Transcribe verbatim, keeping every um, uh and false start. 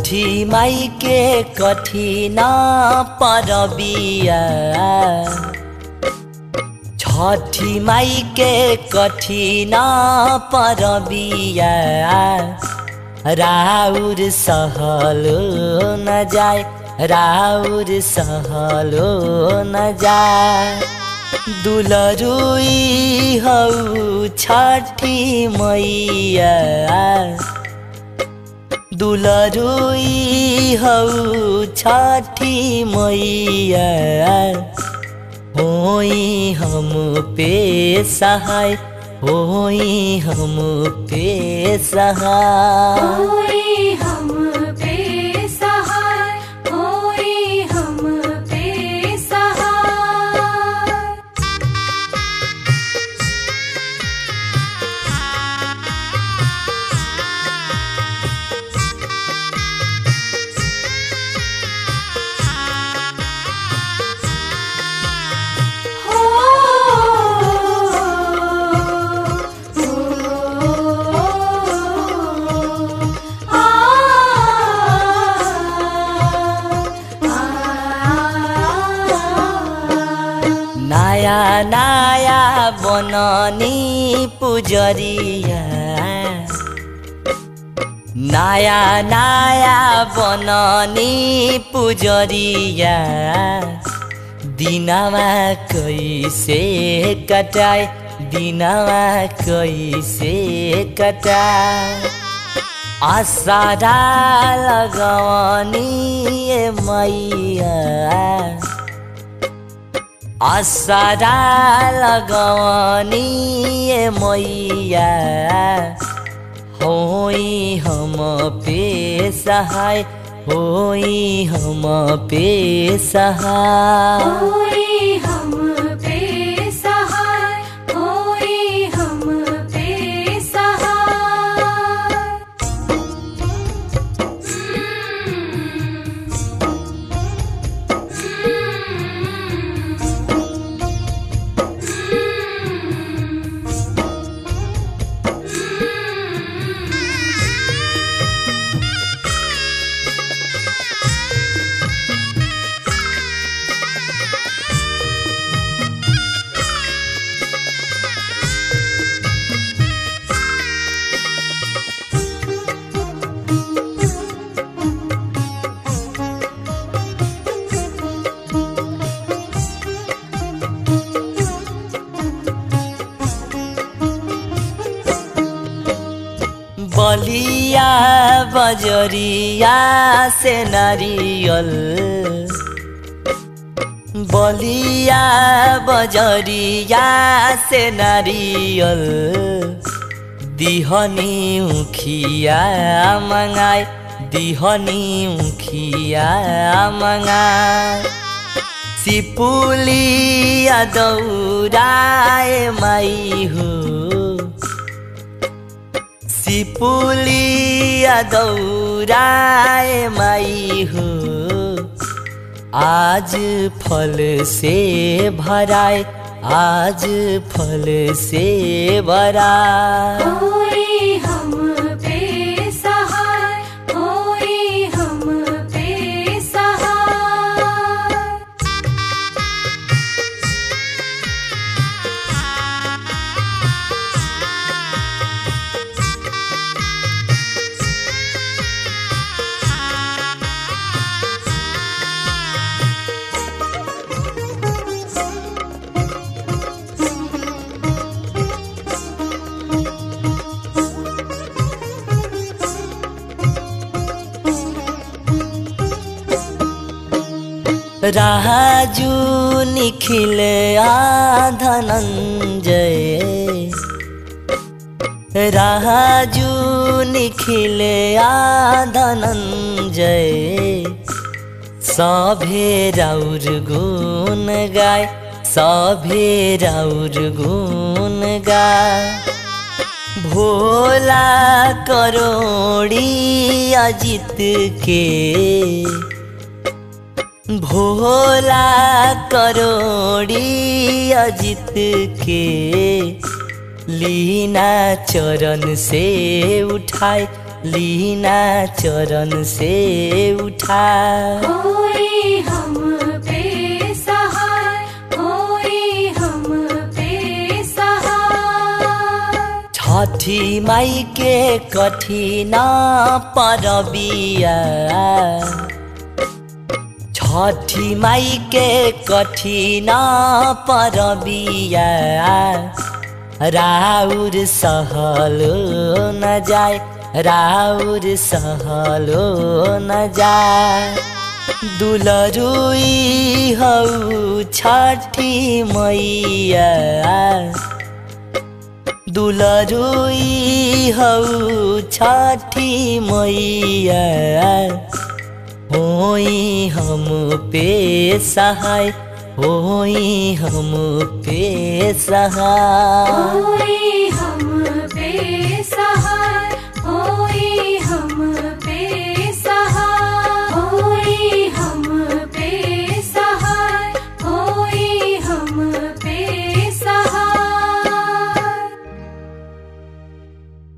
छठी माई के कठिना परबिया छठी माई के कठिना परबिया राउर सहलो न जाए राउर सहलो न जाए दुलरुई हौ छठी मैया दुलरुई हौ छठी मैया होई हम पे सहाय होई हम पे सहाय होई हम पे सहाय होई हम पे सहाय। नया नया बननी पुजरिया नया नया बननी पुजरिया दिनवा कैसे कटाए दिनवा कैसे कटाए आसारा लगवनी मैया आसारा लगवनी मैया होई हम पे सहाय होई हम पे सहाय होई हम पे सहाय होई हम पे सहाय। बलिया बजरिया से नारियल बलिया बजरिया से नारियल दिहनी उखिया मंगाए दिहनी उखिया मंगाए सिपुलिया दौराए माई हो सिपुलिया दौराए माई हो आज फल से भराए आज फल से भराए होई हम पे सहाय होई हम पे सहाय। राजू निखिल धनंजय राजू निखिल धनंजय सभे राउर गुण गाय सभे राउर गुण गाय भोला करोड़ी अजित के भोला करोड़ी अजित के लीना चरण से उठाए लीना चरण से उठा। होई हम पे सहाय, होई हम पे सहाय। छठी माई के कठिना परबिया, छठी माई के कठिना परबिया, राउर सहलो न जाए, राउर सहलो न जाए। दुलरुई हऊ छठी मैया, दुलरुई हऊ छठी मैया, होई हम पे सहाय, होई हम पे सहाय। होई